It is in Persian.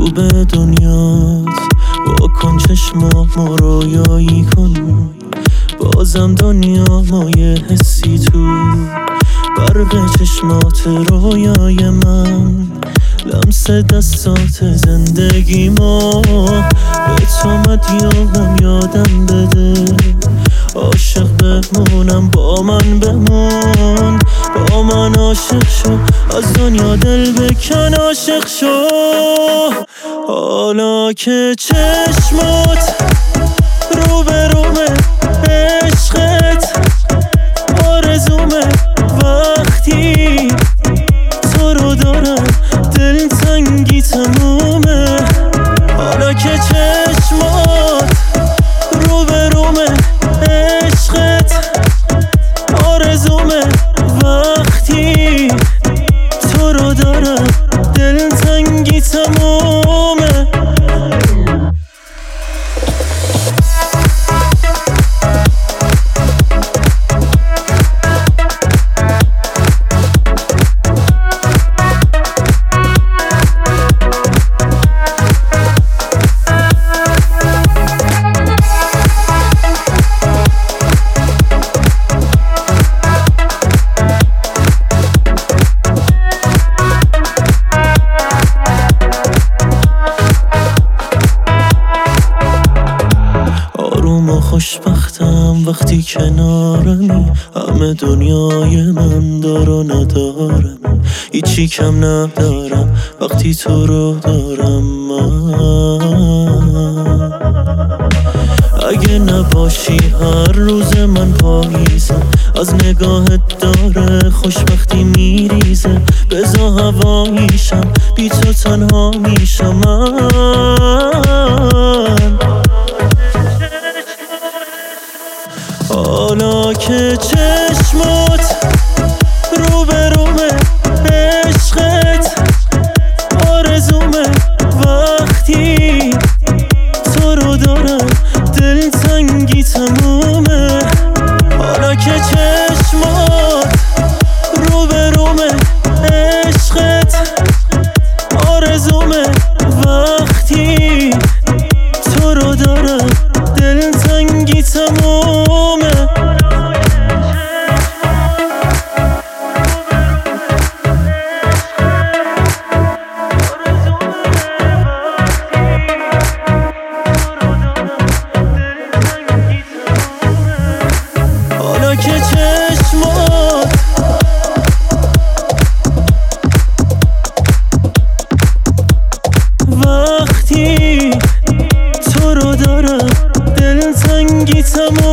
رو به دنیات واکن چشمامو رویایی کن، بازم دنیا مایه حسی تو برق چشمات رویای من، لمس دستات زندگیمو به تو مدیونم یادم بده، عاشق بمونم با من بمون، با من عاشق شو از دنیا دل بکن عاشق شو. حالا که چشمات رو به رومه عشقت آرزومه، وقتی تو رو دارم دل تنگی تمومه. حالا که چشمات رو به رومه عشقت آرزومه، وقتی تو رو دارم دل تنگی تمومه. خوشبختم وقتی کنارمی، همه دنیای من دار و ندارم، هیچی کم ندارم وقتی تو رو دارم من. اگه نباشی هر روز من پاییزم، از نگاهت داره خوشبختی میریزه، بزا هواییشم بی تو تنها میشم من. حالا که چشمات رو به رومه عشقت آرزومه، وقتی تو رو دارم دل تنگی تمومه. حالا که چشمات رو به رومه عشقت آرزومه، وقتی تو رو دارم دل تنگی تمومه. حالا که چشمات وقتی تو رو دارم دل تنگی تمومه.